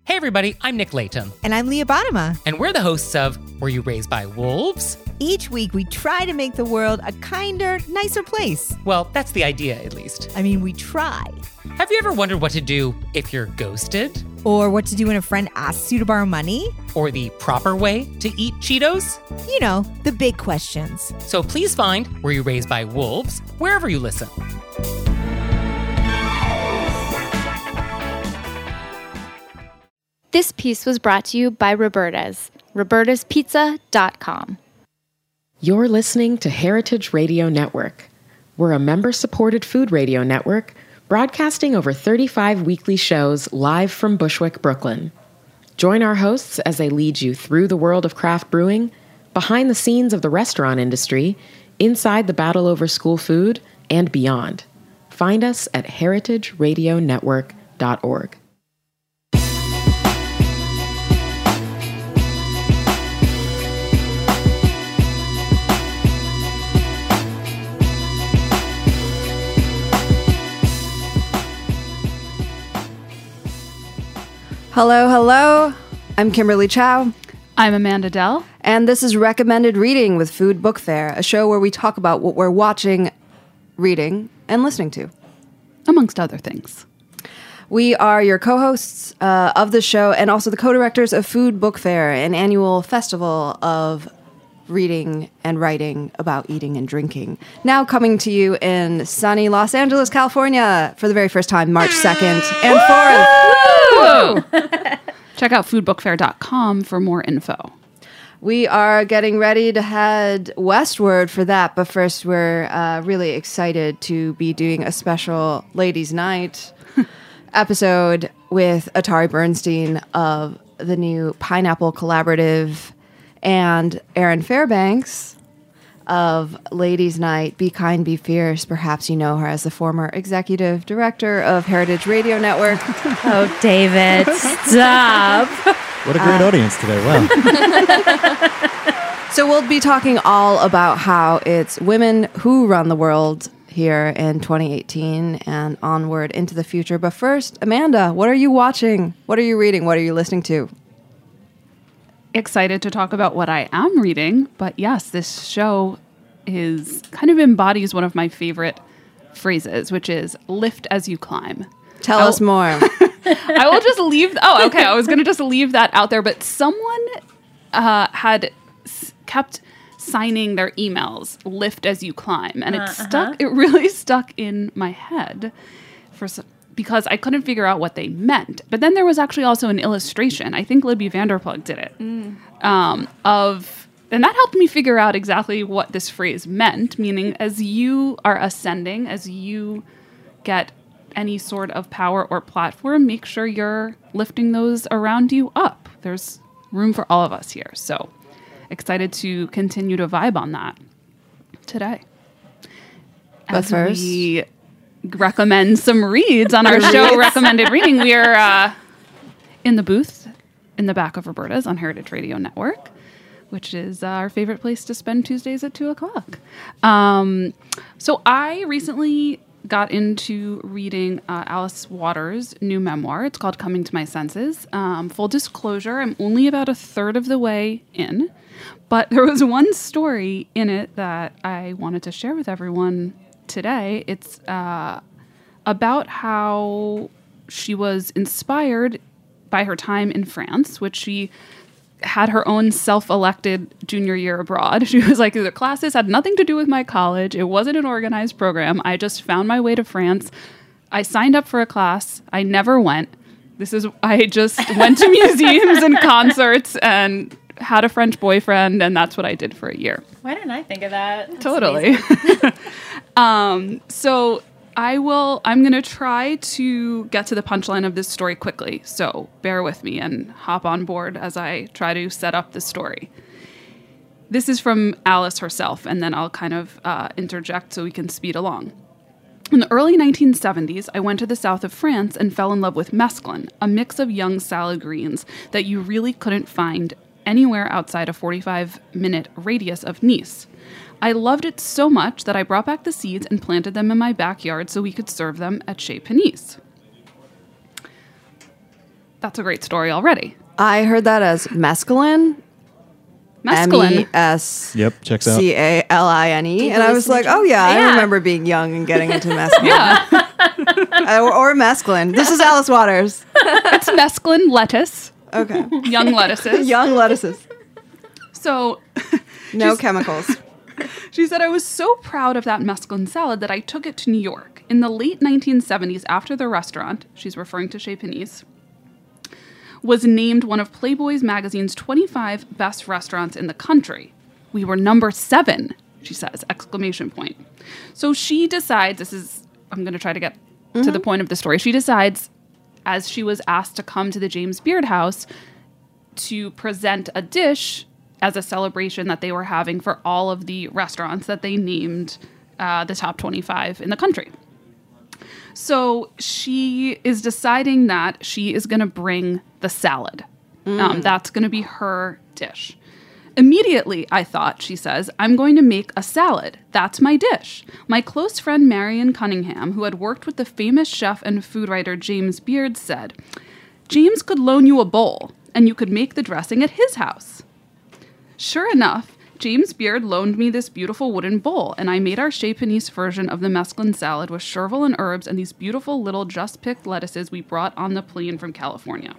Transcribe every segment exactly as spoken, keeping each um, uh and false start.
Hey everybody, I'm Nick Layton. And I'm Leah Bottima. And we're the hosts of Were You Raised by Wolves? Each week we try to make the world a kinder, nicer place. Well, that's the idea, at least. I mean, we try. Have you ever wondered what to do if you're ghosted? Or what to do when a friend asks you to borrow money? Or the proper way to eat Cheetos? You know, the big questions. So please find Were You Raised by Wolves wherever you listen. This piece was brought to you by Roberta's, robertas pizza dot com. You're listening to Heritage Radio Network. We're a member-supported food radio network broadcasting over thirty-five weekly shows live from Bushwick, Brooklyn. Join our hosts as they lead you through the world of craft brewing, behind the scenes of the restaurant industry, inside the battle over school food, and beyond. Find us at heritage radio network dot org. Hello, hello. I'm Kimberly Chow. I'm Amanda Dell. And this is Recommended Reading with Food Book Fair, a show where we talk about what we're watching, reading, and listening to. Amongst other things. We are your co-hosts uh, of the show and also the co-directors of Food Book Fair, an annual festival of reading and writing about eating and drinking. Now coming to you in sunny Los Angeles, California for the very first time, March second and fourth. Check out food book fair dot com for more info. We are getting ready to head westward for that, but first we're uh, really excited to be doing a special Ladies' Night episode with Atari Bernstein of the new Pineapple Collaborative and Erin Fairbanks of Ladies' Night, Be Kind, Be Fierce. Perhaps you know her as the former executive director of Heritage Radio Network. Oh, David, stop. What a great uh, audience today. Wow. So we'll be talking all about how it's women who run the world here in twenty eighteen and onward into the future. But first, Amanda, what are you watching? What are you reading? What are you listening to? Excited to talk about what I am reading, but yes, this show is kind of embodies one of my favorite phrases, which is lift as you climb. Tell I'll, us more. I will just leave. Oh, okay. I was going to just leave that out there, but someone uh, had s- kept signing their emails "lift as you climb," and it uh, stuck. Uh-huh. It really stuck in my head for some. Because I couldn't figure out what they meant. But then there was actually also an illustration. I think Libby Vanderplug did it. Mm. Um, of, and that helped me figure out exactly what this phrase meant, meaning as you are ascending, as you get any sort of power or platform, make sure you're lifting those around you up. There's room for all of us here. So excited to continue to vibe on that today. But as first... we recommend some reads on our show, Recommended Reading. We are uh, in the booth in the back of Roberta's on Heritage Radio Network, which is uh, our favorite place to spend Tuesdays at two o'clock. Um, so I recently got into reading uh, Alice Waters' new memoir. It's called Coming to My Senses. Um, full disclosure, I'm only about a third of the way in, but there was one story in it that I wanted to share with everyone today. It's uh, about how she was inspired by her time in France, which she had her own self-elected junior year abroad. She was like, the classes had nothing to do with my college. It wasn't an organized program. I just found my way to France. I signed up for a class. I never went. This is, I just went to museums and concerts and had a French boyfriend, and that's what I did for a year. Why didn't I think of that? That's totally. um, so I will, I'm going to try to get to the punchline of this story quickly. So bear with me and hop on board as I try to set up the story. This is from Alice herself, and then I'll kind of uh, interject so we can speed along. In the early nineteen seventies, I went to the south of France and fell in love with mesclun, a mix of young salad greens that you really couldn't find anywhere outside a forty-five minute radius of Nice. I loved it so much that I brought back the seeds and planted them in my backyard so we could serve them at Chez Panisse. that's a great story already. I heard that as mescaline. M E Mescaline. S Yep, checks out. C A L I N E. And I was like, oh, yeah, I Yeah. remember being young and getting into mescaline. Yeah, Uh, or, or mescaline. This is Alice Waters. it's mescaline lettuce, Okay. young lettuces. Young lettuces. So No She's- chemicals. she said, I was so proud of that mescaline salad that I took it to New York. In the late nineteen seventies, after the restaurant, she's referring to Chez Panisse, was named one of Playboy's magazine's twenty-five best restaurants in the country. We were number seven, she says, exclamation point. So she decides, this is, I'm going to try to get to the point of the story. She decides, as she was asked to come to the James Beard House, to present a dish as a celebration that they were having for all of the restaurants that they named uh, the top twenty-five in the country. So she is deciding that she is going to bring the salad. Um, that's going to be her dish. Immediately, I thought, she says, I'm going to make a salad. That's my dish. My close friend Marion Cunningham, who had worked with the famous chef and food writer James Beard, said, James could loan you a bowl, and you could make the dressing at his house. Sure enough, James Beard loaned me this beautiful wooden bowl, and I made our Chez Panisse version of the mescaline salad with chervil and herbs and these beautiful little just-picked lettuces we brought on the plane from California.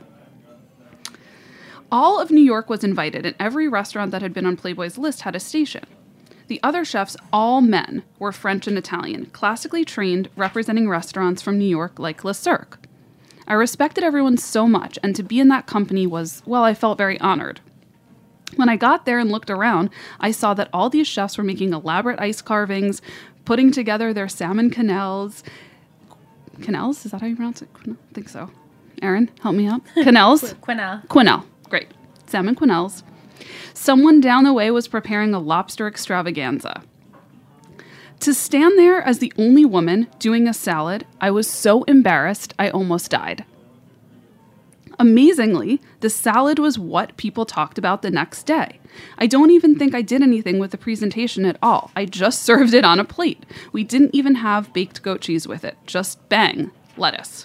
All of New York was invited, and every restaurant that had been on Playboy's list had a station. The other chefs, all men, were French and Italian, classically trained, representing restaurants from New York like Le Cirque. I respected everyone so much, and to be in that company was, well, I felt very honored. When I got there and looked around, I saw that all these chefs were making elaborate ice carvings, putting together their salmon quenelles. Quenelles? Is that how you pronounce it? I think so. Erin, help me out. Quenelles? Quenelle. Quenelle. Great. Salmon quenelles. Someone down the way was preparing a lobster extravaganza. To stand there as the only woman doing a salad, I was so embarrassed I almost died. Amazingly, the salad was what people talked about the next day. I don't even think I did anything with the presentation at all. I just served it on a plate. We didn't even have baked goat cheese with it. Just bang, lettuce.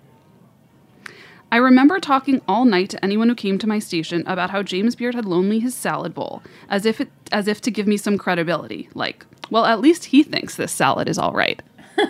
I remember talking all night to anyone who came to my station about how James Beard had loaned me his salad bowl, as if it, as if to give me some credibility. Like, well, at least he thinks this salad is all right.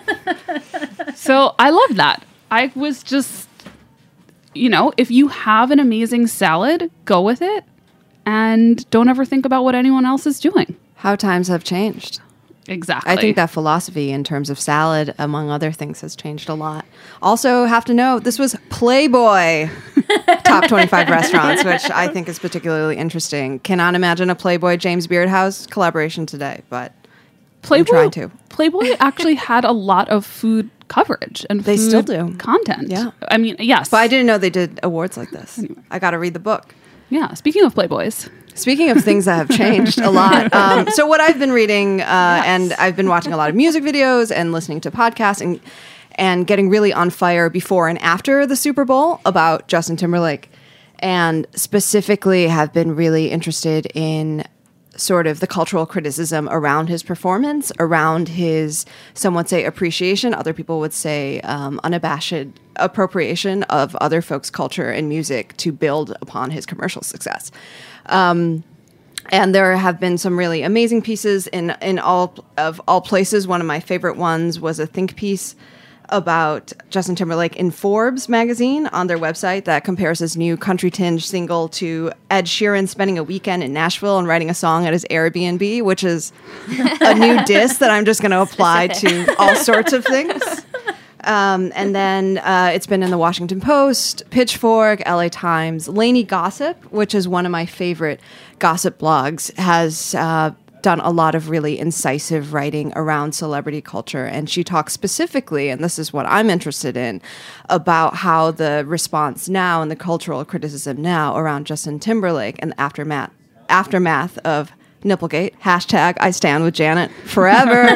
So I love that. I was just, you know, if you have an amazing salad, go with it, and don't ever think about what anyone else is doing. How times have changed. Exactly. I think that philosophy in terms of salad, among other things, has changed a lot. Also, have to know, this was Playboy top twenty-five restaurants, which I think is particularly interesting. Cannot imagine a Playboy James Beard House collaboration today, but Playboy, I'm trying to. Playboy actually had a lot of food coverage and They food still do. content. Yeah. I mean, yes. But I didn't know they did awards like this. I got to read the book. Yeah. Speaking of Playboys. Speaking of things that have changed a lot, um, so what I've been reading, uh, and I've been watching a lot of music videos and listening to podcasts and and getting really on fire before and after the Super Bowl about Justin Timberlake, and specifically have been really interested in sort of the cultural criticism around his performance, around his, some would say appreciation, other people would say um, unabashed appropriation of other folks' culture and music to build upon his commercial success. Um, and there have been some really amazing pieces in, in all of all places. One of my favorite ones was a think piece about Justin Timberlake in Forbes magazine on their website that compares his new country tinge single to Ed Sheeran spending a weekend in Nashville and writing a song at his Airbnb, which is a new diss that I'm just going to apply to all sorts of things. Um, and then uh, it's been in the Washington Post, Pitchfork, L A Times, Lainey Gossip, which is one of my favorite gossip blogs, has uh, done a lot of really incisive writing around celebrity culture. And she talks specifically, and this is what I'm interested in, about how the response now and the cultural criticism now around Justin Timberlake and the aftermath, aftermath of Nipplegate, hashtag I stand with Janet forever.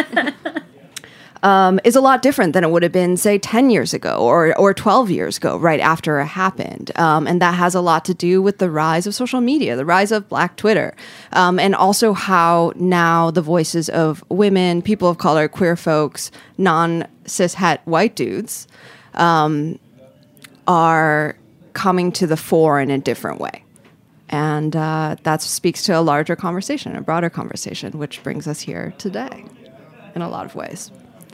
Um, is a lot different than it would have been, say, ten years ago or or twelve years ago, right after it happened. Um, and that has a lot to do with the rise of social media, the rise of Black Twitter, um, and also how now the voices of women, people of color, queer folks, non-cishet white dudes um, are coming to the fore in a different way. And uh, that speaks to a larger conversation, a broader conversation, which brings us here today in a lot of ways.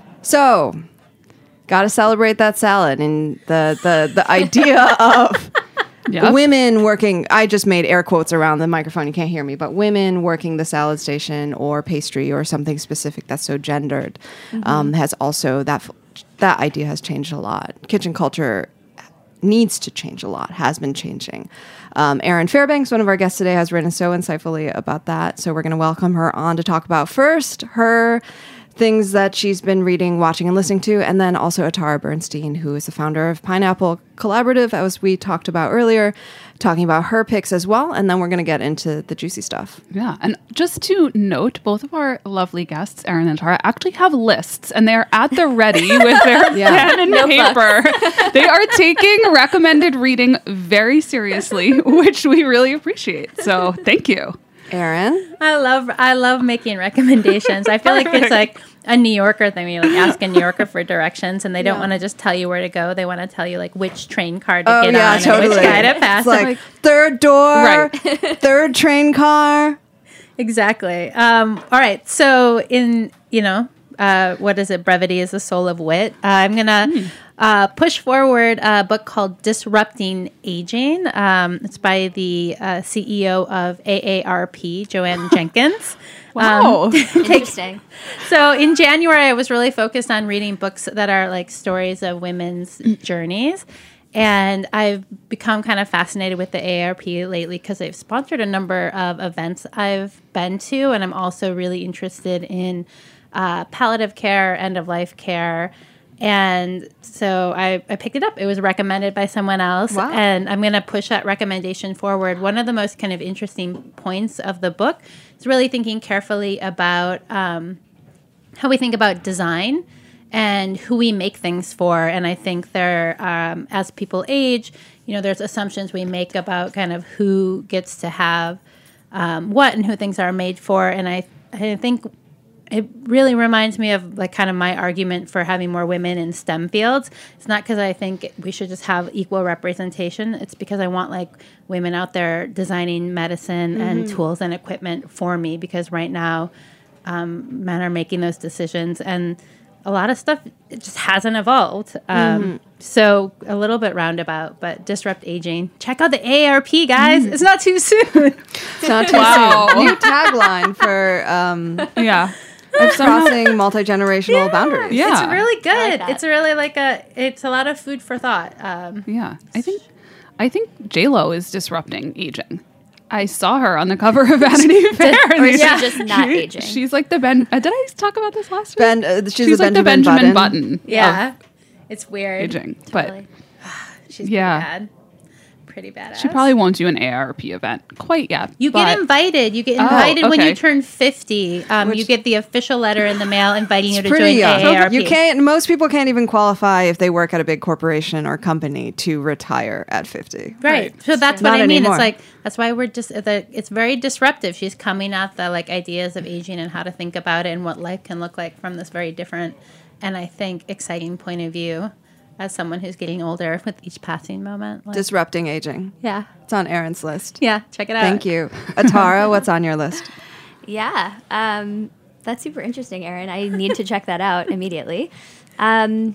So, got to celebrate that salad and the, the, the idea of Yep. women working, I just made air quotes around the microphone, you can't hear me, but women working the salad station or pastry or something specific that's so gendered mm-hmm. um, has also, that that idea has changed a lot. Kitchen culture needs to change a lot, has been changing. Um, Erin Fairbanks, one of our guests today, has written so insightfully about that. So we're going to welcome her on to talk about first her things that she's been reading, watching, and listening to, and then also Atara Bernstein, who is the founder of Pineapple Collaborative, as we talked about earlier, talking about her picks as well. And then we're going to get into the juicy stuff. Yeah. And just to note, both of our lovely guests, Erin and Tara, actually have lists, and they're at the ready with their yeah. pen and paper. They are taking recommended reading very seriously, which we really appreciate. So thank you. Erin? I love I love making recommendations. I feel like it's like a New Yorker thing when you like ask a New Yorker for directions and they don't yeah. want to just tell you where to go. They want to tell you like which train car to oh, get yeah, on totally. and which guy to pass. It's like, like third door, right. third train car. Exactly. Um, all right. So in, you know, uh, what is it? Brevity is the soul of wit. Uh, I'm going to mm. uh, push forward a book called Disrupting Aging. Um, it's by the uh, C E O of A A R P, Joanne Jenkins. Wow. Um, Interesting. So in January, I was really focused on reading books that are like stories of women's journeys. And I've become kind of fascinated with the A A R P lately because they've sponsored a number of events I've been to. And I'm also really interested in uh, palliative care, end-of-life care. And so I, I picked it up. It was recommended by someone else. Wow. And I'm going to push that recommendation forward. One of the most kind of interesting points of the book is really thinking carefully about um, how we think about design and who we make things for. And I think there, um, as people age, you know, there's assumptions we make about kind of who gets to have um, what and who things are made for. And I, I think it really reminds me of like kind of my argument for having more women in STEM fields. It's not because I think we should just have equal representation. It's because I want like women out there designing medicine mm-hmm. and tools and equipment for me, because right now um, men are making those decisions and a lot of stuff it just hasn't evolved. Um, mm-hmm. So a little bit roundabout, but Disrupt Aging. Check out the A A R P, guys. Mm. It's not too soon. It's not too wow. soon. New tagline for um, yeah. crossing multi-generational yeah. boundaries. Yeah. It's really good. Like it's really like a, it's a lot of food for thought. Um, yeah. I think, I think J-Lo is disrupting aging. I saw her on the cover of Vanity Fair. Or is yeah. she just not she, aging? She's like the Ben. Uh, did I talk about this last week? Ben, uh, she's she's the like Benjamin the Benjamin Button. Button. Yeah. It's weird. Aging. Totally. But she's yeah. pretty bad. Pretty badass. She probably won't do an A A R P event quite yet. You but get invited. You get Oh, invited when okay. you turn fifty. Um, Which- you get the official letter in the mail inviting you to Pretty join young. A A R P. You can't. Most people can't even qualify if they work at a big corporation or company to retire at fifty. Right. So that's Not what I mean. anymore. It's like that's why we're just the, it's very disruptive. She's coming at the like ideas of aging and how to think about it and what life can look like from this very different and I think exciting point of view as someone who's getting older with each passing moment. Like, Disrupting Aging. yeah. It's on Erin's list. Yeah. Check it out. Thank you. Atara, what's on your list? Yeah, um, that's super interesting, Erin. I need to check that out immediately. Um,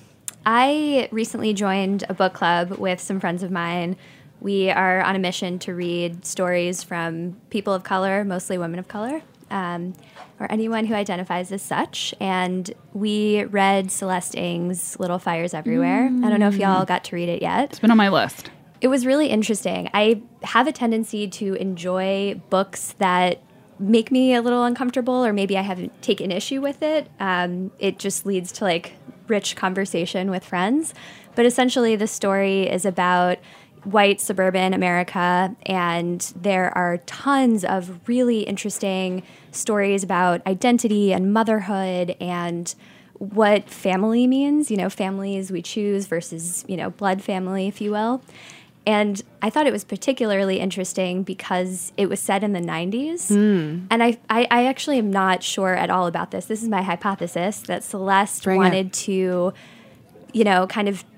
I recently joined a book club with some friends of mine. We are on a mission to read stories from people of color, mostly women of color, um, or anyone who identifies as such. And we read Celeste Ng's Little Fires Everywhere. Mm. I don't know if y'all got to read it yet. It's been on my list. It was really interesting. I have a tendency to enjoy books that make me a little uncomfortable, or maybe I haven't taken issue with it. Um, it just leads to like rich conversation with friends. But essentially the story is about white suburban America, and there are tons of really interesting stories about identity and motherhood and what family means, you know, families we choose versus, you know, blood family, if you will. And I thought it was particularly interesting because it was set in the nineties. Mm. And I, I, I actually am not sure at all about this. This is my hypothesis, that Celeste Bring wanted it. to, you know, kind of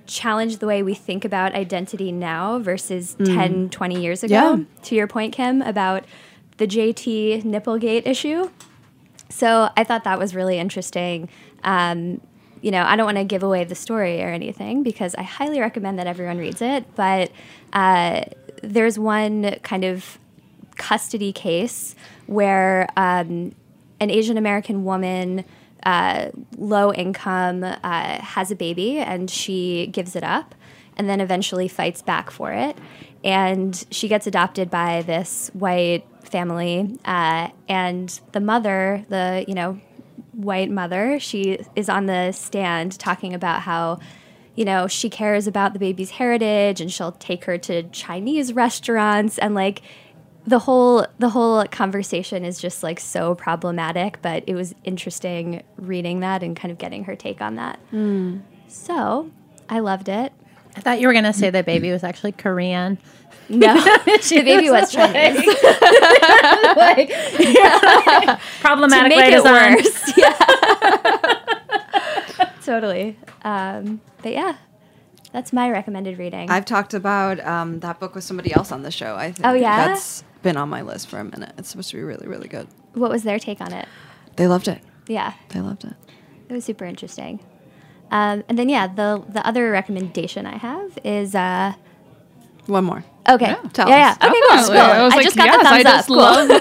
challenge the way we think about identity now versus Mm. ten, twenty years ago. Yeah. To your point, Kim, about the J T Nipplegate issue. So I thought that was really interesting. Um, you know, I don't want to give away the story or anything because I highly recommend that everyone reads it. But uh, there's one kind of custody case where um, an Asian American woman, uh, low income, uh, has a baby and she gives it up and then eventually fights back for it. And she gets adopted by this white family, uh, and the mother, the, you know, white mother, she is on the stand talking about how, you know, she cares about the baby's heritage and she'll take her to Chinese restaurants, and like the whole the whole conversation is just like so problematic, but it was interesting reading that and kind of getting her take on that. Mm. So I loved it. I thought you were going to say the baby was actually Korean. No, the baby was Chinese. Like, like, problematic to way make it design. worse. Yeah, totally. Um, but yeah, that's my recommended reading. I've talked about um, that book with somebody else on the show. I think Oh, yeah? that's been on my list for a minute. It's supposed to be really, really good. What was their take on it? They loved it. Yeah, They loved it. it was super interesting. Um, and then yeah, the the other recommendation I have is uh, One more. okay, Tell yeah, us. yeah, okay, cool, Definitely. cool. I was I like, just got yes, the thumbs I just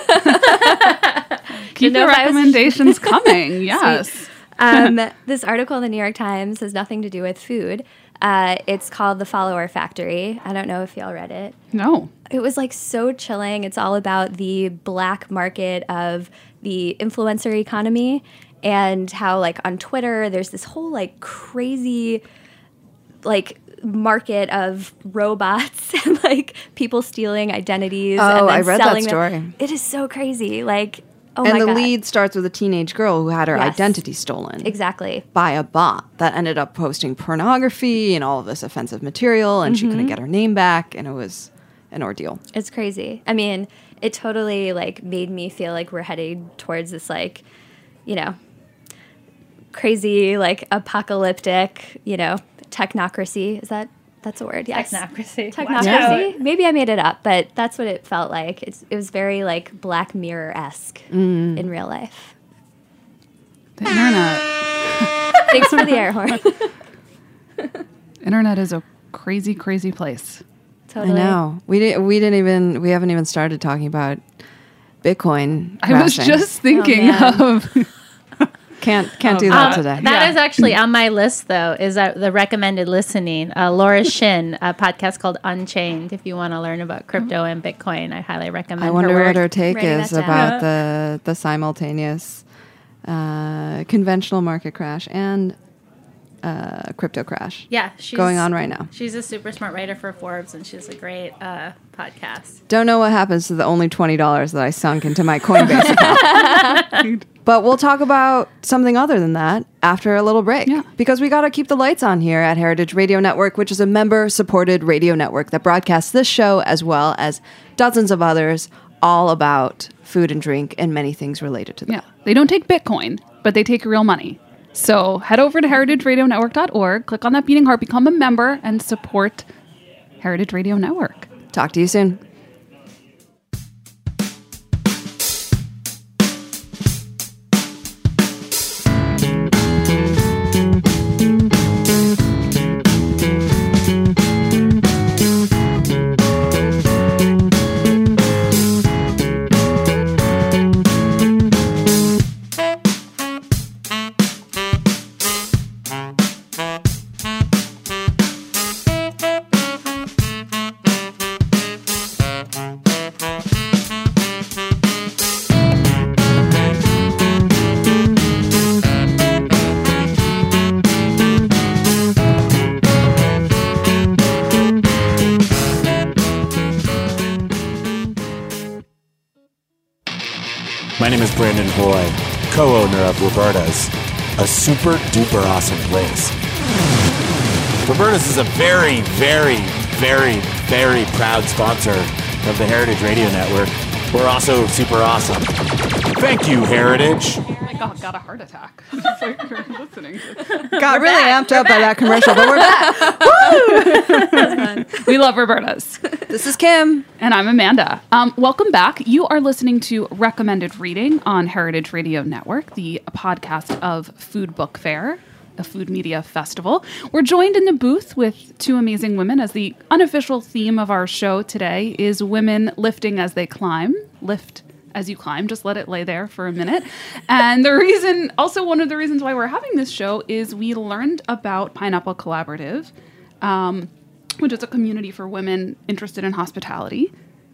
up. Cool. love- Keep know your if I was- recommendations coming. Yes. um, this article in the New York Times has nothing to do with food. Uh, it's called The Follower Factory. I don't know if y'all read it. No. It was like so chilling. It's all about the black market of the influencer economy and how like on Twitter there's this whole like crazy like market of robots and like people stealing identities. Oh, and then I read that selling them. story. It is so crazy. Like, oh and my the God. lead starts with a teenage girl who had her Yes. identity stolen. Exactly. By a bot that ended up posting pornography and all of this offensive material, and she couldn't Mm-hmm. get her name back, and it was an ordeal. It's crazy. I mean, it totally like made me feel like we're heading towards this like, you know, crazy like apocalyptic, you know, technocracy. Is that that's a word? Yes. Technocracy. Technocracy. Maybe I made it up, but that's what it felt like. It's, it was very like Black Mirror esque in real life. The internet. Thanks for the air horn. Internet is a crazy, crazy place. Totally. I know. We didn't. We didn't even. We haven't even started talking about Bitcoin. I was crashing. just thinking man. of. can't can't do Um, that Um, today. That is Yeah. actually on my list, though, is uh, the recommended listening. Uh, Laura Shin, a podcast called Unchained. If you want to learn about crypto and Bitcoin, I highly recommend I wonder her work. what her take Writing is that about the the simultaneous uh, conventional market crash and uh, crypto crash. Yeah, she's going on right now. She's a super smart writer for Forbes, and she has a great uh, podcast. Don't know what happens to the only twenty dollars that I sunk into my Coinbase account. But we'll talk about something other than that after a little break. Yeah. Because we got to keep the lights on here at Heritage Radio Network, which is a member-supported radio network that broadcasts this show as well as dozens of others, all about food and drink and many things related to that. Yeah. They don't take Bitcoin, but they take real money. So head over to heritage radio network dot org, click on that beating heart, become a member, and support Heritage Radio Network. Talk to you soon. My name is Brandon Hoy, co-owner of Roberta's, a super duper awesome place. Roberta's is a very, very, very, very proud sponsor of the Heritage Radio Network. We're also super awesome. Thank you, Heritage. God, got a heart attack. Just like you're listening. Got really amped up by that commercial, but we're back. We love Roberta's. This is Kim. And I'm Amanda. Um, welcome back. You are listening to Recommended Reading on Heritage Radio Network, the podcast of Food Book Fair, a food media festival. We're joined in the booth with two amazing women, as the unofficial theme of our show today is women lifting as they climb. Lift as you climb. Just let it lay there for a minute. And the reason, also one of the reasons why we're having this show is we learned about Pineapple Collaborative, um, which is a community for women interested in hospitality,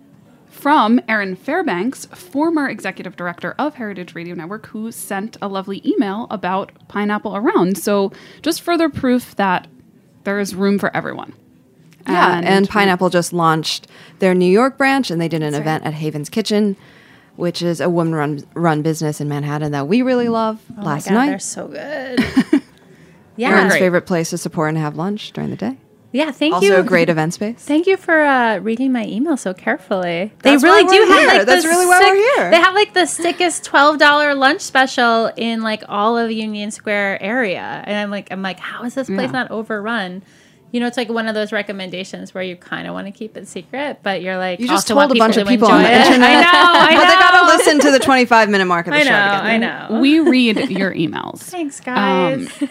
from Erin Fairbanks, former executive director of Heritage Radio Network, who sent a lovely email about Pineapple around. So just further proof that there is room for everyone. Yeah, and, and Pineapple just launched their New York branch, and they did an That's event right. at Haven's Kitchen, which is a woman-run run business in Manhattan that we really love. Oh last my God, night. They're so good. Yeah. Erin's Great. favorite place to support and have lunch during the day. Yeah, thank also you. Also a great event space. Thank you for uh, reading my email so carefully. That's they really why do we're have here. like That's the really why sick, we're here. They have like the sickest twelve dollar lunch special in like all of Union Square area. And I'm like, I'm like, how is this place Yeah. not overrun? You know, it's like one of those recommendations where you kind of want to keep it secret, but you're like, You just also told want a bunch of people people to on the enjoy it. internet. I know, I know. But they got to listen to the twenty-five minute mark of the I show know, to get there. I know. We read your emails. Thanks, guys. Um,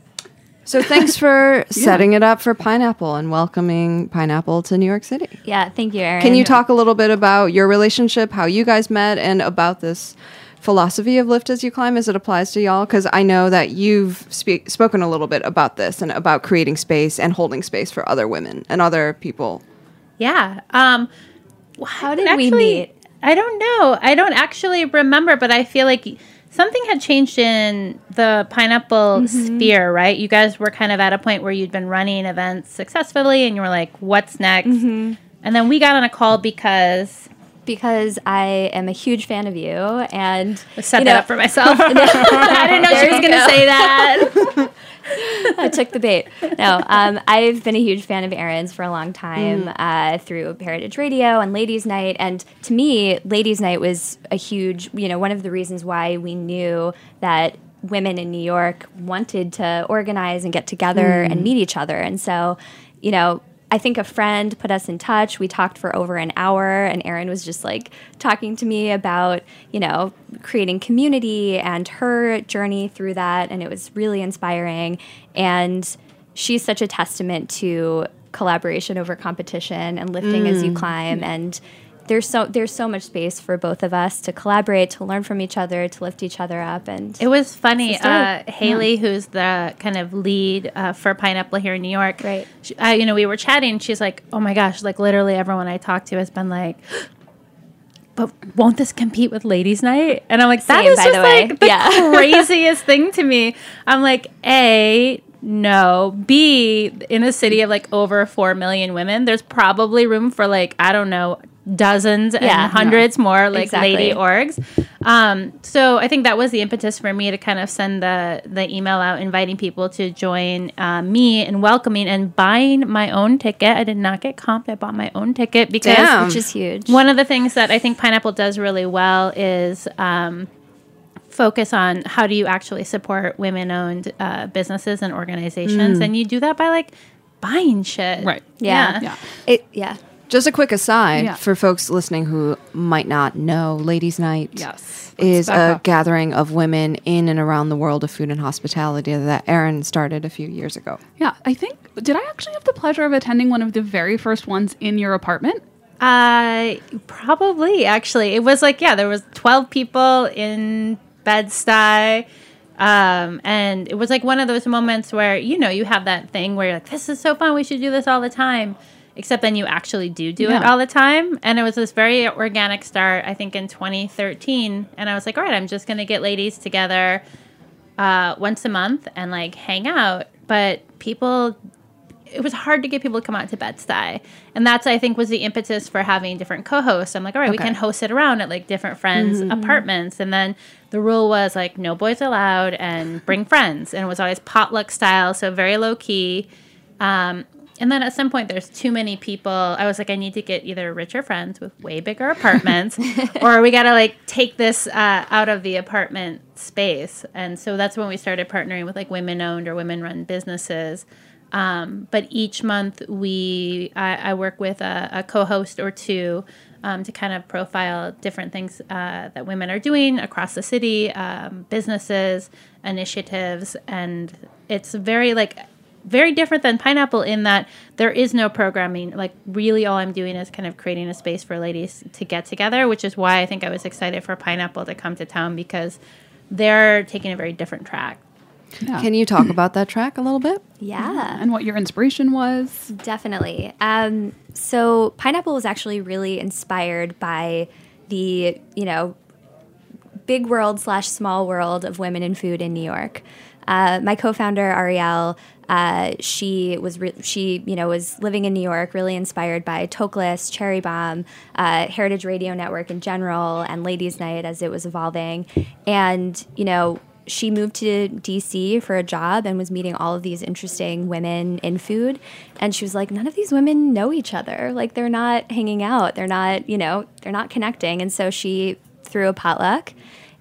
So thanks for setting it up for Pineapple and welcoming Pineapple to New York City. Yeah, thank you, Erin. Can you talk a little bit about your relationship, how you guys met, and about this philosophy of lift as you climb as it applies to y'all? Because I know that you've spe- spoken a little bit about this and about creating space and holding space for other women and other people. Yeah. Um, How did actually, we meet? I don't know. I don't actually remember, but I feel like something had changed in the Pineapple sphere, right? You guys were kind of at a point where you'd been running events successfully, and you were like, what's next? And then we got on a call because... Because I am a huge fan of you, and I set you that know, up for myself. I didn't know There she was you going to go. say that. I took the bait. No, um, I've been a huge fan of Erin's for a long time uh, through Heritage Radio and Ladies Night. And to me, Ladies Night was a huge, you know, one of the reasons why we knew that women in New York wanted to organize and get together and meet each other. And so, you know, I think a friend put us in touch. We talked for over an hour, and Erin was just like talking to me about, you know, creating community and her journey through that. And it was really inspiring. And she's such a testament to collaboration over competition and lifting as you climb. And there's so there's so much space for both of us to collaborate, to learn from each other, to lift each other up. And It was funny. It's a Uh, Haley, who's the kind of lead uh, for Pineapple here in New York, Right. She, uh, you know, we were chatting. She's like, "Oh my gosh!" Like literally, everyone I talked to has been like, "But won't this compete with Ladies Night?" And I'm like, "That Same, is by just the way. like the Yeah. craziest thing to me." I'm like, "A, no. B, in a city of like over four million women, there's probably room for like I don't know." Dozens and Yeah. hundreds more like Exactly. lady orgs. Um, so I think that was the impetus for me to kind of send the the email out inviting people to join uh, me and welcoming and buying my own ticket. I did not get comped. I bought my own ticket because Damn. which is huge. one of the things that I think Pineapple does really well is um, focus on how do you actually support women-owned uh, businesses and organizations, and you do that by like buying shit. Right. Yeah. Yeah. It, yeah. Just a quick aside Yeah. for folks listening who might not know, Ladies Night Yes. is Let's back a up. gathering of women in and around the world of food and hospitality that Erin started a few years ago. Yeah, I think, did I actually have the pleasure of attending one of the very first ones in your apartment? Uh, probably actually. It was like, yeah, there was twelve people in Bed-Stuy. Um, and it was like one of those moments where, you know, you have that thing where you're like, this is so fun. We should do this all the time. Except then you actually do do it Yeah. all the time. And it was this very organic start, I think in twenty thirteen. And I was like, all right, I'm just going to get ladies together uh, once a month and like hang out. But people, it was hard to get people to come out to Bed-Stuy. And that's, I think, was the impetus for having different co-hosts. I'm like, all right, we Okay. can host it around at like different friends' apartments. And then the rule was like, no boys allowed and bring friends. And it was always potluck style, so very low key. Um, and then at some point, there's too many people. I was like, I need to get either richer friends with way bigger apartments, or we got to like take this uh, out of the apartment space. And so that's when we started partnering with like women-owned or women-run businesses. Um, but each month, we I, I work with a, a co-host or two um, to kind of profile different things uh, that women are doing across the city, um, businesses, initiatives, and it's very like very different than Pineapple in that there is no programming. Like really, all I'm doing is kind of creating a space for ladies to get together, which is why I think I was excited for Pineapple to come to town because they're taking a very different track. Yeah. Can you talk about that track a little bit? Yeah. And what your inspiration was? Definitely. Um, so Pineapple was actually really inspired by the, you know, big world slash small world of women in food in New York. Uh, my co-founder, Ariel, uh, she was re- she you know was living in New York, really inspired by Tokeless, Cherry Bomb, uh, Heritage Radio Network in general, and Ladies Night as it was evolving. And you know, she moved to D C for a job and was meeting all of these interesting women in food. And she was like, none of these women know each other. Like they're not hanging out. They're not, you know, they're not connecting. And so she threw a potluck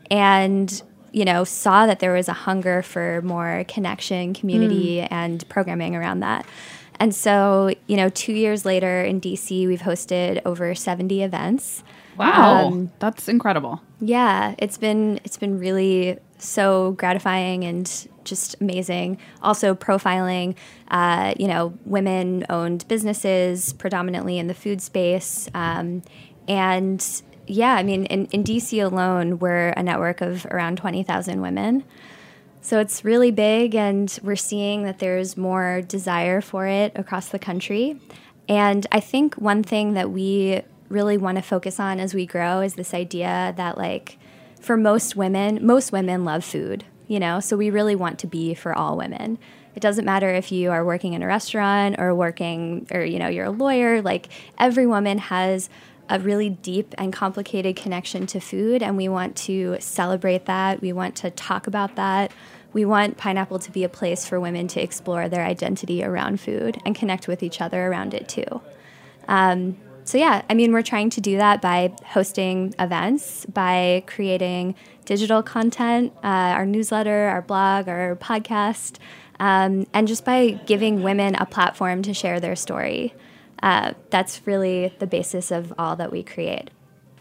and you know, saw that there was a hunger for more connection, community, mm. and programming around that. And so, you know, two years later in D C, we've hosted over seventy events. Wow, um, that's incredible. Yeah, it's been it's been really so gratifying and just amazing. Also profiling, uh, you know, women-owned businesses, predominantly in the food space, um, and yeah, I mean, in, in D C alone, we're a network of around twenty thousand women. So it's really big, and we're seeing that there's more desire for it across the country. And I think one thing that we really want to focus on as we grow is this idea that, like, for most women, most women love food, you know? So we really want to be for all women. It doesn't matter if you are working in a restaurant or working, or, you know, you're a lawyer. Like, every woman has a really deep and complicated connection to food, and we want to celebrate that. We want to talk about that. We want Pineapple to be a place for women to explore their identity around food and connect with each other around it too. Um, so yeah, I mean, we're trying to do that by hosting events, by creating digital content, uh, our newsletter, our blog, our podcast, um, and just by giving women a platform to share their story. Uh, that's really the basis of all that we create.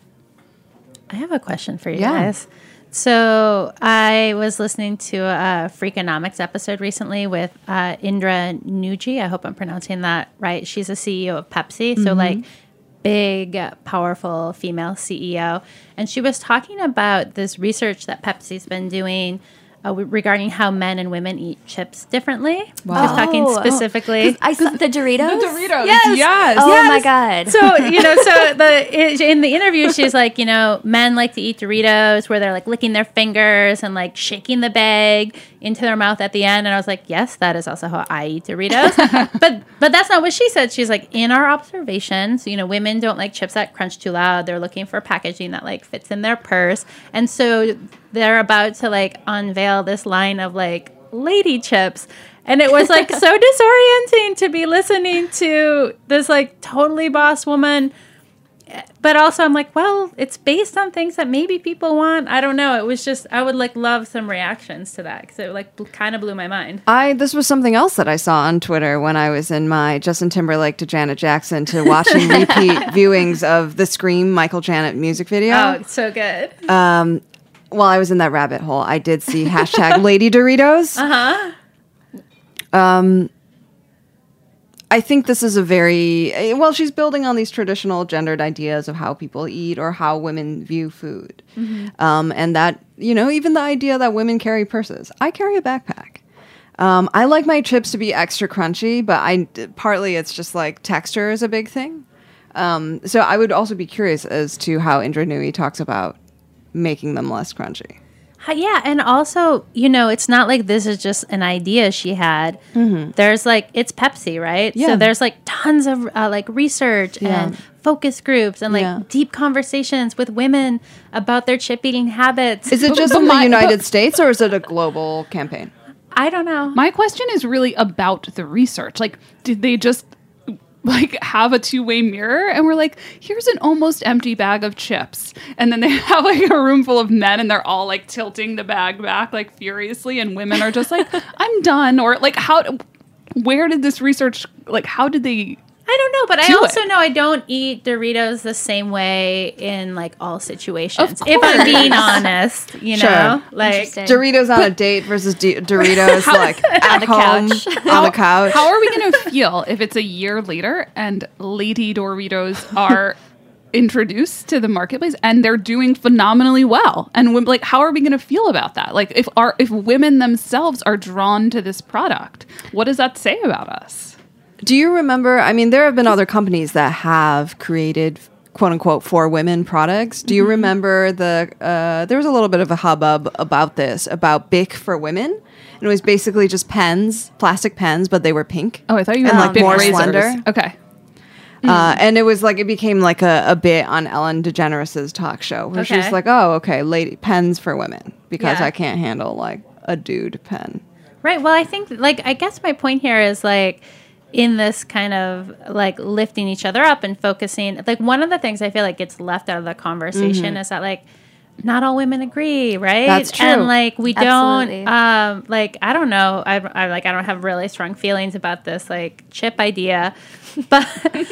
I have a question for you Yeah. guys. So I was listening to a Freakonomics episode recently with uh, Indra Nooji. I hope I'm pronouncing that right. She's a C E O of Pepsi. Mm-hmm. So like big, powerful female C E O. And she was talking about this research that Pepsi's been doing Uh, regarding how men and women eat chips differently. Wow. She was talking Oh, specifically. I saw the Doritos. The Doritos. Yes. Yes. Oh Yes. my God. So, you know, so the in the interview, she's like, you know, men like to eat Doritos where they're like licking their fingers and like shaking the bag into their mouth at the end. And I was like, yes, that is also how I eat Doritos. but but that's not what she said. She's like, in our observations, you know, women don't like chips that crunch too loud. They're looking for packaging that like fits in their purse. And so they're about to like unveil this line of like lady chips. And it was like so disorienting to be listening to this like totally boss woman. But also I'm like, well, it's based on things that maybe people want. I don't know. It was just, I would like love some reactions to that because it like bl- kind of blew my mind. I this was something else that I saw on Twitter when I was in my Justin Timberlake to Janet Jackson to watching repeat viewings of the Scream Michael Janet music video. Oh, it's so good. Um, while I was in that rabbit hole, I did see hashtag Lady Doritos. Uh-huh. Um, I think this is a very, well, she's building on these traditional gendered ideas of how people eat or how women view food. Mm-hmm. Um, and that, you know, even the idea that women carry purses. I carry a backpack. Um, I like my chips to be extra crunchy, but I partly it's just like texture is a big thing. Um, so I would also be curious as to how Indra Nooyi talks about making them less crunchy. Yeah, and also, you know, it's not like this is just an idea she had. Mm-hmm. There's like, it's Pepsi, right? Yeah. So there's like tons of uh, like research Yeah. and focus groups and like Yeah. deep conversations with women about their chip eating habits. Is it just but in my- the United but- States or is it a global campaign? I don't know. My question is really about the research. Like, did they just like have a two-way mirror and we're like, here's an almost empty bag of chips, and then they have like a room full of men and they're all like tilting the bag back like furiously, and women are just like, I'm done? Or like, how, where did this research, like, how did they I don't know, but I do also it? know I don't eat Doritos the same way in like all situations. Of If I'm course. being honest, you Sure. know, like Interesting. Doritos on a date versus D- Doritos like at the home couch. on the couch. How are we going to feel if it's a year later and Lady Doritos are introduced to the marketplace and they're doing phenomenally well? And when, like, how are we going to feel about that? Like, if our if women themselves are drawn to this product, what does that say about us? Do you remember? I mean, there have been other companies that have created "quote unquote" for women products. Do you Mm-hmm. remember the? Uh, there was a little bit of a hubbub about this, about Bic for women, and it was basically just pens, plastic pens, but they were pink. Oh, I thought you and were like big more razors. slender. Okay. Uh, and it was like it became like a, a bit on Ellen DeGeneres' talk show, where she's Okay. like, "Oh, okay, lady pens for women because Yeah. I can't handle like a dude pen." right. Well, I think like I guess my point here is like in this kind of like lifting each other up and focusing. Like one of the things I feel like gets left out of the conversation is that like not all women agree, right? That's true. And like we Absolutely. don't um like I don't know. I, I like I don't have really strong feelings about this like chip idea. But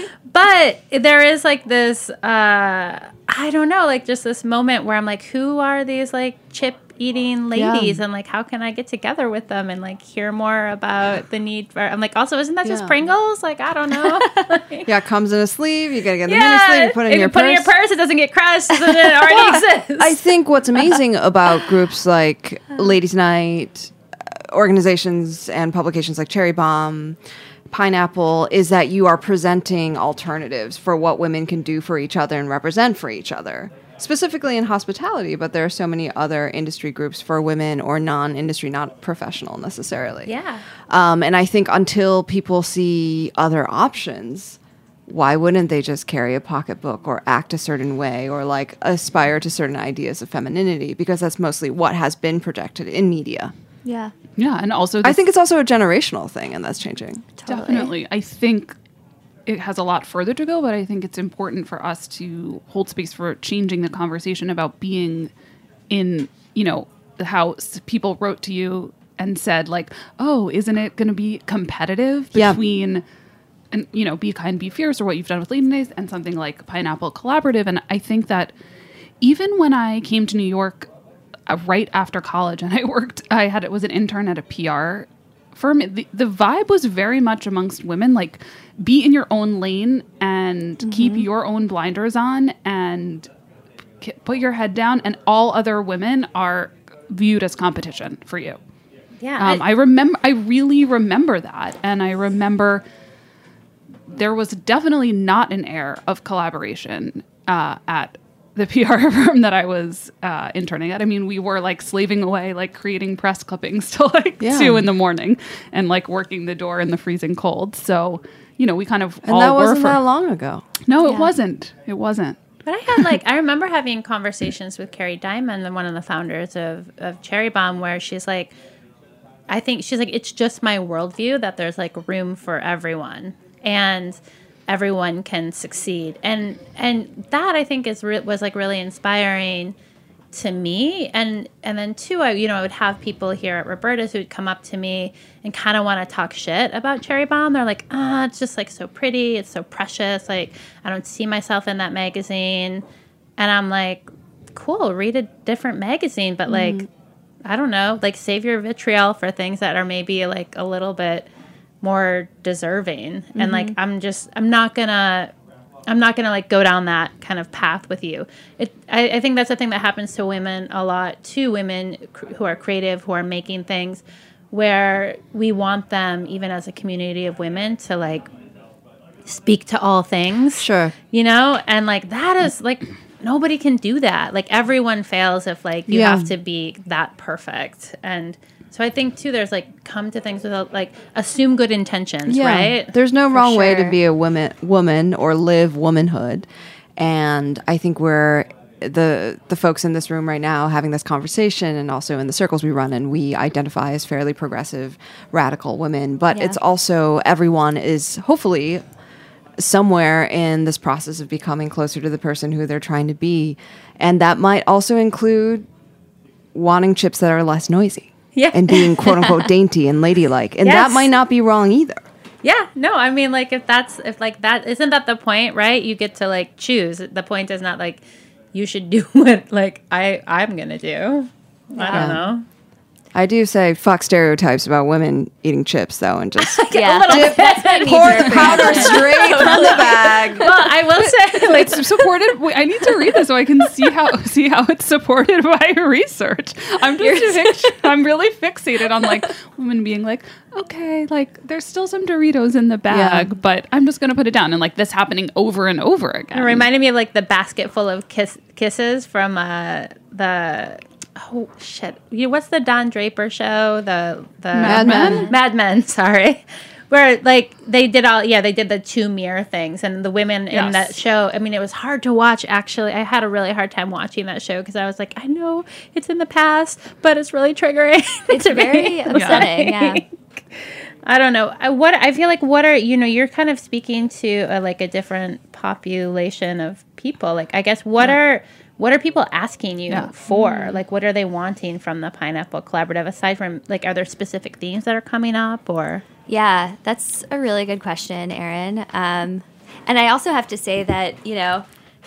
but there is like this uh I don't know, like just this moment where I'm like, who are these like chip eating ladies, Yeah. and like how can I get together with them and like hear more about the need for I'm like, also isn't that just Yeah. Pringles? Like I don't know. Yeah, it comes in a sleeve. You gotta get the mini sleeve. You put it if in your you put it in purse. your purse, it doesn't get crushed, and it already exists. I think what's amazing about groups like Ladies Night, uh, organizations and publications like Cherry Bomb, Pineapple, is that you are presenting alternatives for what women can do for each other and represent for each other. Specifically in hospitality, but there are so many other industry groups for women or non-industry, not professional necessarily. Yeah. Um, and I think until people see other options, why wouldn't they just carry a pocketbook or act a certain way or like aspire to certain ideas of femininity? Because that's mostly what has been projected in media. Yeah. Yeah, and also I this- think it's also a generational thing, and that's changing. Totally. Definitely. I think it has a lot further to go, but I think it's important for us to hold space for changing the conversation about being in, you know, how s- people wrote to you and said like, oh, isn't it going to be competitive Yeah. between, and you know, Be Kind, Be Fierce, or what you've done with Lady Days and something like Pineapple Collaborative. And I think that even when I came to New York uh, right after college and I worked, I had, it was an intern at a P R firm, the, the vibe was very much amongst women, like be in your own lane and keep your own blinders on and k- put your head down, and all other women are viewed as competition for you. Yeah. Um, I remember, I really remember that. And I remember there was definitely not an air of collaboration uh, at the P R firm that I was uh, interning at. I mean, we were like slaving away, like creating press clippings till like Yeah. two in the morning and like working the door in the freezing cold. So, you know, we kind of And all that were wasn't for- that long ago. No, it Yeah. wasn't. It wasn't. But I had like I remember having conversations with Carrie Diamond, the one of the founders of, of Cherry Bomb, where she's like, I think she's like, it's just my worldview that there's like room for everyone and everyone can succeed, and and that I think is re- was like really inspiring to me, and and then too, I you know I would have people here at Roberta's who would come up to me and kind of want to talk shit about Cherry Bomb. They're like, ah, it's just like so pretty, it's so precious, like I don't see myself in that magazine, and I'm like, cool, read a different magazine, but like I don't know, like save your vitriol for things that are maybe like a little bit more deserving, and like I'm just I'm not gonna. I'm not going to like go down that kind of path with you. It, I, I think that's a thing that happens to women a lot, to women cr- who are creative, who are making things, where we want them, even as a community of women, to like speak to all things. Sure. You know? And like that is like, nobody can do that. Like everyone fails if like you Yeah. have to be that perfect. And so I think too, there's like come to things without like assume good intentions, right? There's no wrong way to sure. be a woman, woman or live womanhood, and I think we're the the folks in this room right now having this conversation, and also in the circles we run in, we identify as fairly progressive, radical women. But Yeah. it's also everyone is hopefully somewhere in this process of becoming closer to the person who they're trying to be, and that might also include wanting chips that are less noisy. Yeah. And being quote unquote dainty and ladylike, and that Yes. might not be wrong either. Yeah, no, I mean, like, if that's, if, like, that, isn't that the point, right? You get to, like, choose. The point is not, like, you should do what, like, I, I'm gonna do. I don't know. I do say fuck stereotypes about women eating chips, though, and just Yeah, little that's, that's my pour knee-jerk the powder reaction. straight from the bag. Well, I will say, like, It's supported. Wait, I need to read this so I can see how see how it's supported by research. I'm just fic- I'm really fixated on like women being like, okay, like there's still some Doritos in the bag, Yeah. but I'm just gonna put it down, and like this happening over and over again. it reminded me of, like, the basket full of kiss, kisses from uh, the, oh, shit. You, what's the Don Draper show? The, the Mad Men? Mad Men, sorry. Where, like, they did all, yeah, they did the two mirror things. And the women in Yes. that show, I mean, it was hard to watch, actually. I had a really hard time watching that show because I was like, I know it's in the past, but it's really triggering. It's to very me. upsetting. Yeah. I don't know. I, what I feel like, what are, you know, you're kind of speaking to a, like a different population of people. Like, I guess, what are, what are people asking you Yeah. for? Like, what are they wanting from the Pineapple Collaborative aside from, like, are there specific themes that are coming up or? Yeah, that's a really good question, Erin. Um, and I also have to say that, you know,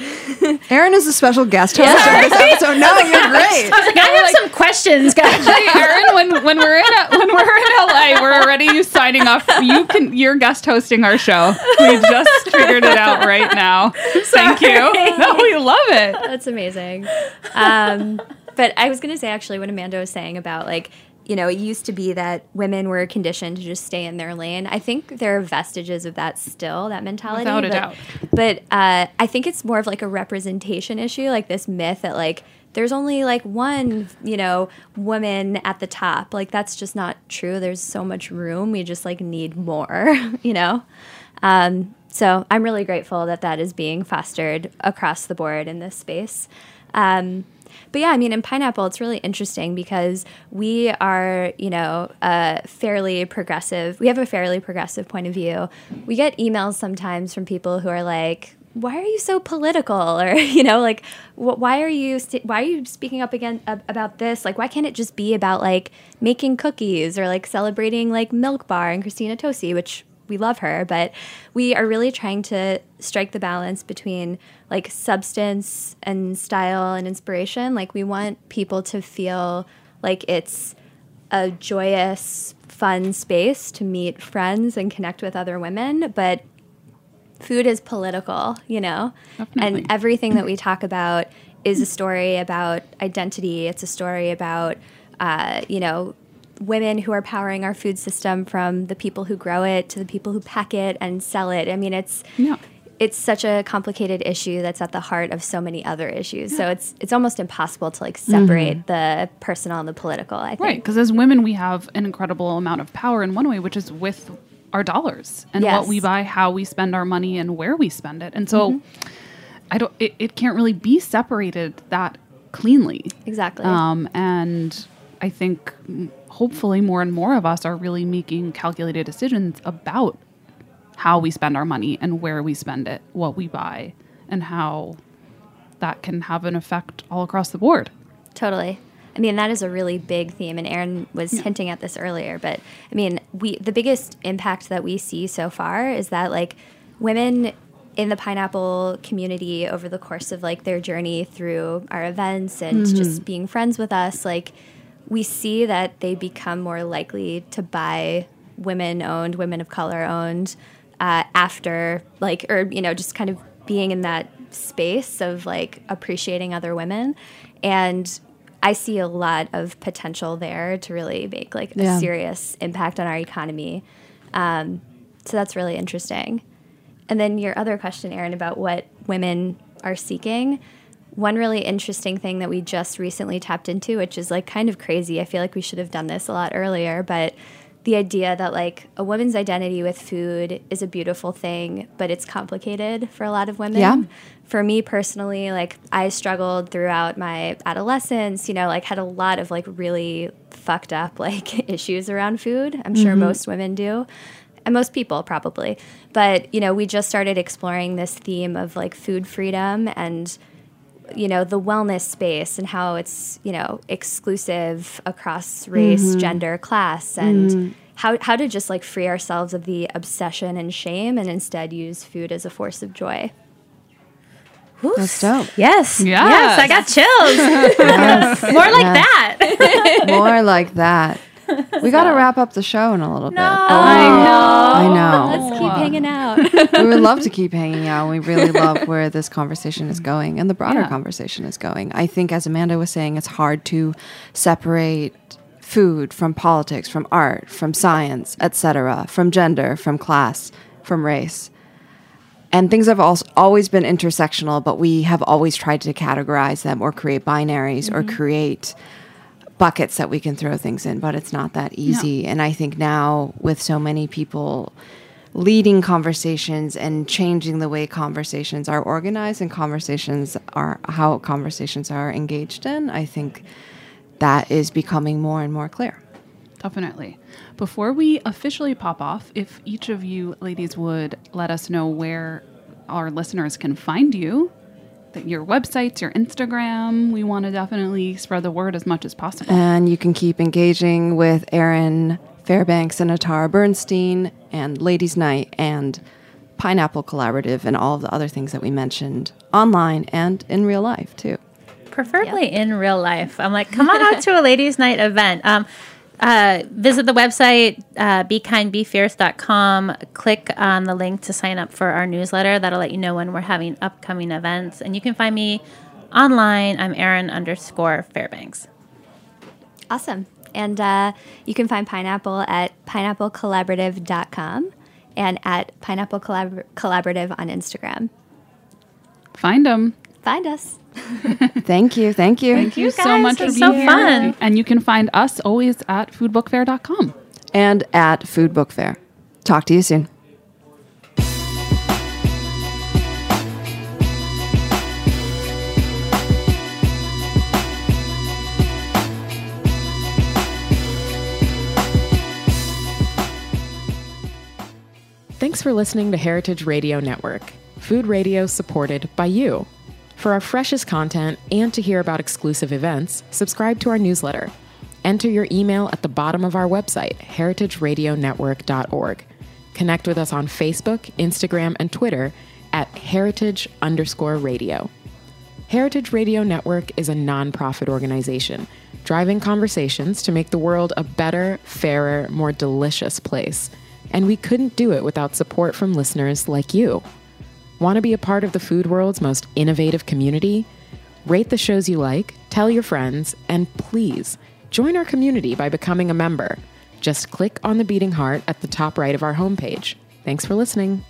Erin is a special guest host of this episode. No, you're great. I was like, I have some questions, guys. Hey, Erin, when, when we're in a, when we're in L A, we're already you signing off. You can you're guest hosting our show. We just figured it out right now. Thank you. No, we love it. that's amazing. Um, but I was going to say, actually, what Amanda was saying about, like, you know, it used to be that women were conditioned to just stay in their lane. I think there are vestiges of that still, that mentality. Without a but, doubt. But uh, I think it's more of like a representation issue, like this myth that like there's only like one, you know, woman at the top. Like that's just not true. There's so much room. We just like need more, you know? Um, so I'm really grateful that that is being fostered across the board in this space. Um, But yeah, I mean, in Pineapple, it's really interesting because we are, you know, a fairly progressive. We have a fairly progressive point of view. We get emails sometimes from people who are like, "Why are you so political?" Or you know, like, wh- "Why are you st- why are you speaking up again ab- about this? Like, why can't it just be about like making cookies or like celebrating like Milk Bar and Christina Tosi, which." We love her, but we are really trying to strike the balance between like substance and style and inspiration. Like we want people to feel like it's a joyous, fun space to meet friends and connect with other women, but food is political, you know? Definitely. And everything that we talk about is a story about identity. It's a story about, uh, you know, women who are powering our food system, from the people who grow it to the people who pack it and sell it. I mean, it's Yeah. it's such a complicated issue that's at the heart of so many other issues. So it's it's almost impossible to like separate the personal and the political, I think. Right, because as women, we have an incredible amount of power in one way, which is with our dollars and Yes. what we buy, how we spend our money, and where we spend it. And so, I don't. It, it can't really be separated that cleanly. Exactly. Um, and I think mm, hopefully more and more of us are really making calculated decisions about how we spend our money and where we spend it, what we buy, and how that can have an effect all across the board. Totally. I mean, that is a really big theme, and Erin was hinting at this earlier. But I mean, we the biggest impact that we see so far is that like women in the Pineapple community over the course of like their journey through our events and just being friends with us, like we see that they become more likely to buy women-owned, women of color-owned uh, after like, or you know, just kind of being in that space of like appreciating other women. And I see a lot of potential there to really make like a Yeah. serious impact on our economy. Um, so that's really interesting. And then your other question, Erin, about what women are seeking. One really interesting thing that we just recently tapped into, which is like kind of crazy. I feel like we should have done this a lot earlier, but the idea that like a woman's identity with food is a beautiful thing, but it's complicated for a lot of women. Yeah. For me personally, like I struggled throughout my adolescence, you know, like had a lot of like really fucked up like issues around food. I'm sure most women do. And most people probably. But, you know, we just started exploring this theme of like food freedom and, you know, the wellness space and how it's, you know, exclusive across race, mm-hmm. gender, class, and mm-hmm. how, how to just like free ourselves of the obsession and shame and instead use food as a force of joy. Oof. That's dope. Yes. Yes. Yes. I got chills. Yes. More like yes. that. More like that. We got to wrap up the show in a little no. bit. I know. I know. Let's keep hanging out. We would love to keep hanging out. We really love where this conversation is going and the broader Yeah. conversation is going. I think, as Amanda was saying, it's hard to separate food from politics, from art, from science, et cetera, from gender, from class, from race. And things have also always been intersectional, but we have always tried to categorize them or create binaries mm-hmm. or create buckets that we can throw things in, but it's not that easy. No. And I think now with so many people leading conversations and changing the way conversations are organized and conversations are how conversations are engaged in, I think that is becoming more and more clear. Definitely. Before we officially pop off, if each of you ladies would let us know where our listeners can find you, that your websites, your Instagram, we want to definitely spread the word as much as possible. And you can keep engaging with Erin Fairbanks and Atara Bernstein and Ladies Night and Pineapple Collaborative and all of the other things that we mentioned online and in real life too. Preferably yep. in real life. I'm like, come on out to a Ladies Night event. Um, Uh, visit the website, uh, be kind be fierce dot com. Click on the link to sign up for our newsletter. That'll let you know when we're having upcoming events. And you can find me online. I'm Erin underscore Fairbanks. Awesome. And uh, you can find Pineapple at pineapple collaborative dot com and at Pineapple Collabor- Collaborative on Instagram. Find them. Find us. Thank you. Thank you. Thank you, you so guys. much for It's being so here. fun. And you can find us always at food book fair dot com. And at Food Book Fair. Talk to you soon. Thanks for listening to Heritage Radio Network, food radio supported by you. For our freshest content and to hear about exclusive events, subscribe to our newsletter. Enter your email at the bottom of our website, heritage radio network dot org. Connect with us on Facebook, Instagram, and Twitter at heritage underscore radio. Heritage Radio Network is a nonprofit organization driving conversations to make the world a better, fairer, more delicious place. And we couldn't do it without support from listeners like you. Want to be a part of the food world's most innovative community? Rate the shows you like, tell your friends, and please join our community by becoming a member. Just click on the beating heart at the top right of our homepage. Thanks for listening.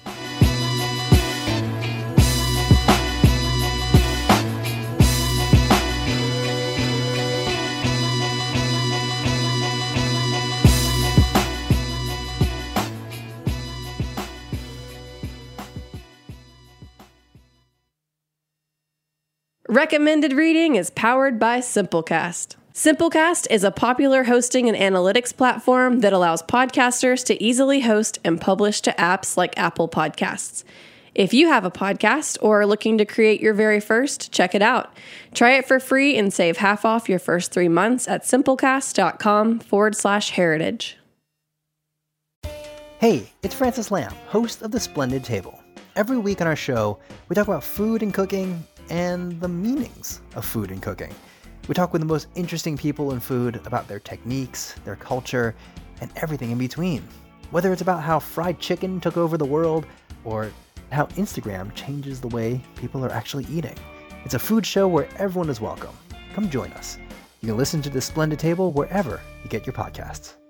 Recommended Reading is powered by Simplecast. Simplecast is a popular hosting and analytics platform that allows podcasters to easily host and publish to apps like Apple Podcasts. If you have a podcast or are looking to create your very first, check it out. Try it for free and save half off your first three months at simplecast.com forward slash heritage. Hey, it's Francis Lamb, host of The Splendid Table. Every week on our show, we talk about food and cooking and the meanings of food and cooking. We talk with the most interesting people in food about their techniques, their culture, and everything in between. Whether it's about how fried chicken took over the world or how Instagram changes the way people are actually eating. It's a food show where everyone is welcome. Come join us. You can listen to The Splendid Table wherever you get your podcasts.